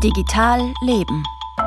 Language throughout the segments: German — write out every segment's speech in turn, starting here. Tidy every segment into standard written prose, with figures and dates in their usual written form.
Digital Leben.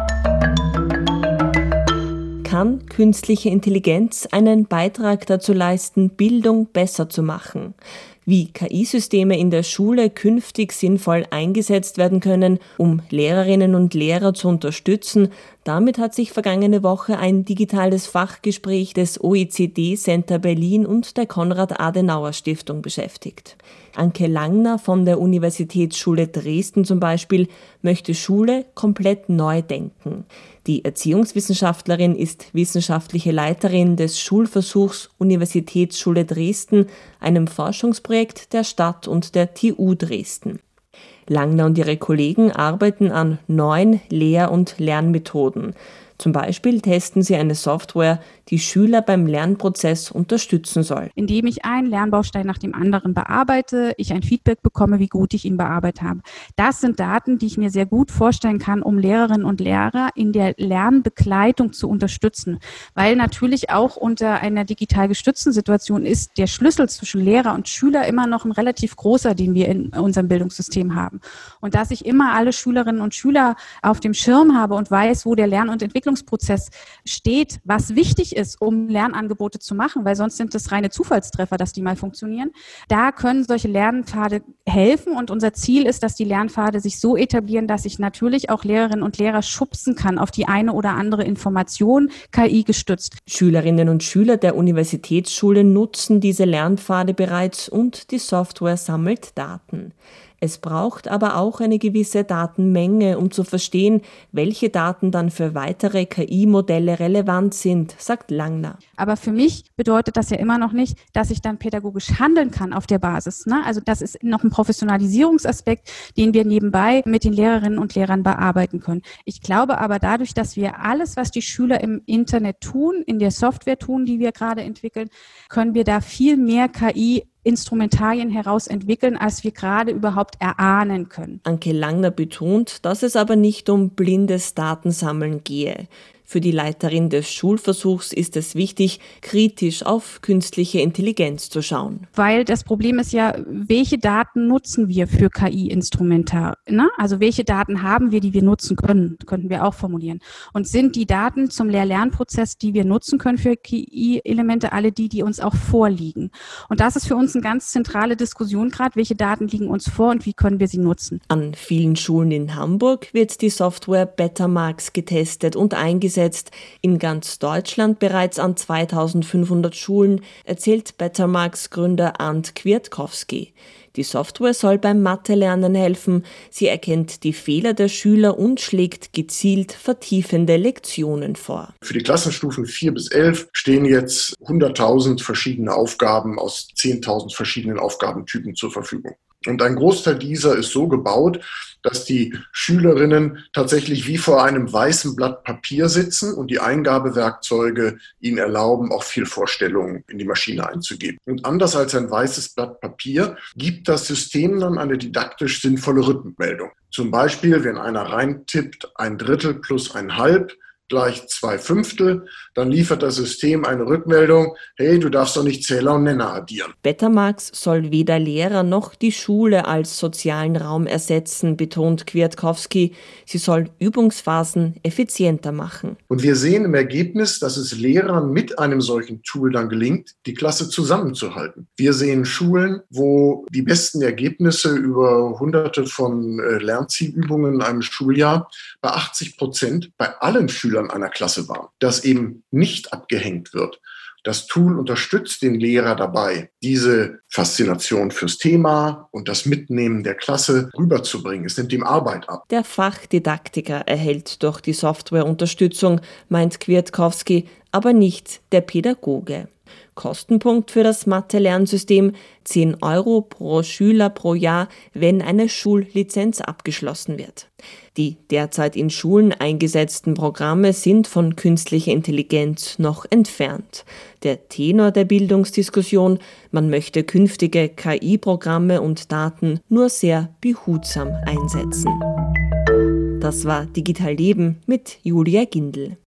Kann künstliche Intelligenz einen Beitrag dazu leisten, Bildung besser zu machen? Wie KI-Systeme in der Schule künftig sinnvoll eingesetzt werden können, um Lehrerinnen und Lehrer zu unterstützen, damit hat sich vergangene Woche ein digitales Fachgespräch des OECD-Center Berlin und der Konrad-Adenauer-Stiftung beschäftigt. Anke Langner von der Universitätsschule Dresden zum Beispiel möchte Schule komplett neu denken. Die Erziehungswissenschaftlerin ist wissenschaftliche Leiterin des Schulversuchs Universitätsschule Dresden, einem Forschungsprojekt der Stadt und der TU Dresden. Langner und ihre Kollegen arbeiten an neuen Lehr- und Lernmethoden. Zum Beispiel testen sie eine Software, die Schüler beim Lernprozess unterstützen soll. Indem ich einen Lernbaustein nach dem anderen bearbeite, ich ein Feedback bekomme, wie gut ich ihn bearbeitet habe. Das sind Daten, die ich mir sehr gut vorstellen kann, um Lehrerinnen und Lehrer in der Lernbegleitung zu unterstützen. Weil natürlich auch unter einer digital gestützten Situation ist der Schlüssel zwischen Lehrer und Schüler immer noch ein relativ großer, den wir in unserem Bildungssystem haben. Und dass ich immer alle Schülerinnen und Schüler auf dem Schirm habe und weiß, wo der Lern- und Entwicklungsprozess steht, was wichtig ist, um Lernangebote zu machen, weil sonst sind das reine Zufallstreffer, dass die mal funktionieren. Da können solche Lernpfade helfen und unser Ziel ist, dass die Lernpfade sich so etablieren, dass ich natürlich auch Lehrerinnen und Lehrer schubsen kann auf die eine oder andere Information, KI gestützt. Schülerinnen und Schüler der Universitätsschule nutzen diese Lernpfade bereits und die Software sammelt Daten. Es braucht aber auch eine gewisse Datenmenge, um zu verstehen, welche Daten dann für weitere KI-Modelle relevant sind, sagt Langner. Aber für mich bedeutet das ja immer noch nicht, dass ich dann pädagogisch handeln kann auf der Basis. Also das ist noch ein Professionalisierungsaspekt, den wir nebenbei mit den Lehrerinnen und Lehrern bearbeiten können. Ich glaube aber dadurch, dass wir alles, was die Schüler im Internet tun, in der Software tun, die wir gerade entwickeln, können wir da viel mehr KI-Instrumentarien heraus entwickeln, als wir gerade überhaupt erahnen können. Anke Langner betont, dass es aber nicht um blindes Datensammeln gehe. Für die Leiterin des Schulversuchs ist es wichtig, kritisch auf künstliche Intelligenz zu schauen. Weil das Problem ist ja, welche Daten nutzen wir für KI-Instrumentar? Also welche Daten haben wir, die wir nutzen können, könnten wir auch formulieren. Und sind die Daten zum Lehr-Lernprozess, die wir nutzen können für KI-Elemente, alle die uns auch vorliegen? Und das ist für uns eine ganz zentrale Diskussion gerade, welche Daten liegen uns vor und wie können wir sie nutzen? An vielen Schulen in Hamburg wird die Software Bettermarks getestet und eingesetzt. In ganz Deutschland bereits an 2500 Schulen, erzählt Bettermarks Gründer Arndt Kwiatkowski. Die Software soll beim Mathe-Lernen helfen. Sie erkennt die Fehler der Schüler und schlägt gezielt vertiefende Lektionen vor. Für die Klassenstufen 4 bis 11 stehen jetzt 100.000 verschiedene Aufgaben aus 10.000 verschiedenen Aufgabentypen zur Verfügung. Und ein Großteil dieser ist so gebaut, dass die Schülerinnen tatsächlich wie vor einem weißen Blatt Papier sitzen und die Eingabewerkzeuge ihnen erlauben, auch Fehlvorstellungen in die Maschine einzugeben. Und anders als ein weißes Blatt Papier gibt das System dann eine didaktisch sinnvolle Rückmeldung. Zum Beispiel, wenn einer reintippt, 1/3 plus 1/2 gleich 2/5, dann liefert das System eine Rückmeldung, hey, du darfst doch nicht Zähler und Nenner addieren. Bettermarks soll weder Lehrer noch die Schule als sozialen Raum ersetzen, betont Kwiatkowski. Sie soll Übungsphasen effizienter machen. Und wir sehen im Ergebnis, dass es Lehrern mit einem solchen Tool dann gelingt, die Klasse zusammenzuhalten. Wir sehen Schulen, wo die besten Ergebnisse über hunderte von Lernzielübungen in einem Schuljahr bei 80% bei allen Schülern einer Klasse waren, dass eben nicht abgehängt wird. Das Tool unterstützt den Lehrer dabei, diese Faszination fürs Thema und das Mitnehmen der Klasse rüberzubringen. Es nimmt ihm Arbeit ab. Der Fachdidaktiker erhält durch die Software Unterstützung, meint Kwiatkowski, aber nicht der Pädagoge. Kostenpunkt für das Mathe-Lernsystem 10 € pro Schüler pro Jahr, wenn eine Schullizenz abgeschlossen wird. Die derzeit in Schulen eingesetzten Programme sind von künstlicher Intelligenz noch entfernt. Der Tenor der Bildungsdiskussion: Man möchte künftige KI-Programme und Daten nur sehr behutsam einsetzen. Das war Digital Leben mit Julia Gindel.